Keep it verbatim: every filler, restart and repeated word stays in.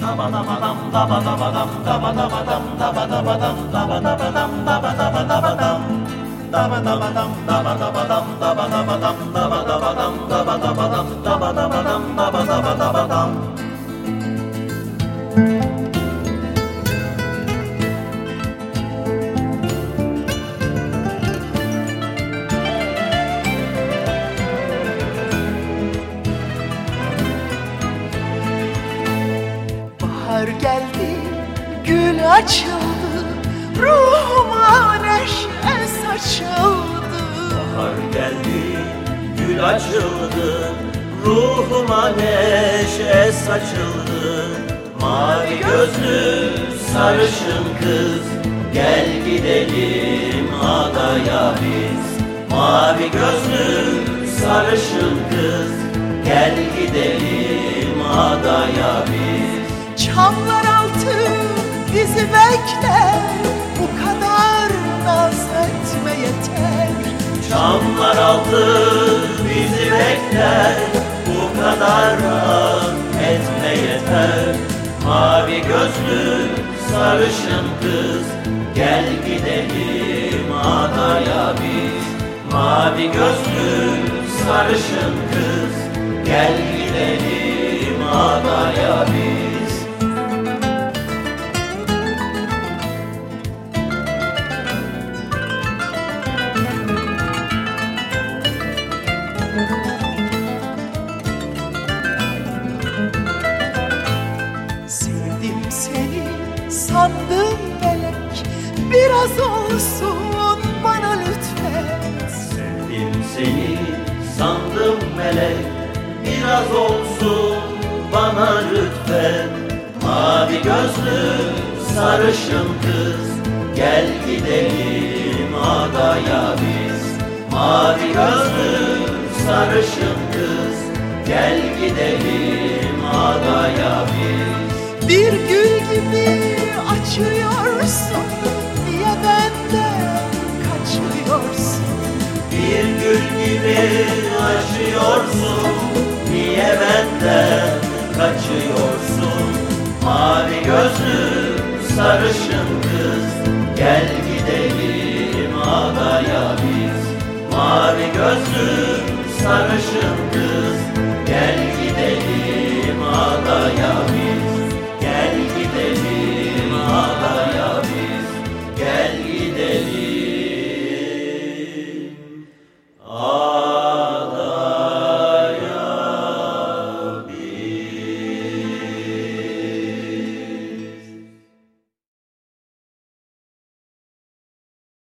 Bahar geldi, gül açıldı, ruhuma neşe saçıldı. Bahar geldi, gül açıldı, ruhuma neşe saçıldı. Mavi gözlü sarışın kız, gel gidelim adaya biz. Mavi gözlü sarışın kız, gel gidelim adaya biz. Çamlar altı bizi bekler, bu kadar naz etme yeter. Çamlar altı bizi bekler, bu kadar naz etme yeter. Mavi gözlü sarışın kız, gel gidelim adaya biz. Mavi gözlü sarışın kız, gel gidelim adaya biz. Sevdim seni sandım melek, biraz olsun bana lütfen. Sevdim seni sandım melek, biraz olsun bana lütfen. Mavi gözlü sarışın kız, gel gidelim adaya biz. Mavi gözlü sarışın kız, gel gidelim adaya biz. Bir gül gibi açıyorsun, niye benden kaçıyorsun? Bir gül gibi açıyorsun, niye benden kaçıyorsun? Mavi gözlü sarışın kız, gel gidelim adaya biz. Mavi gözlü sarışın kız, gel gidelim adaya biz.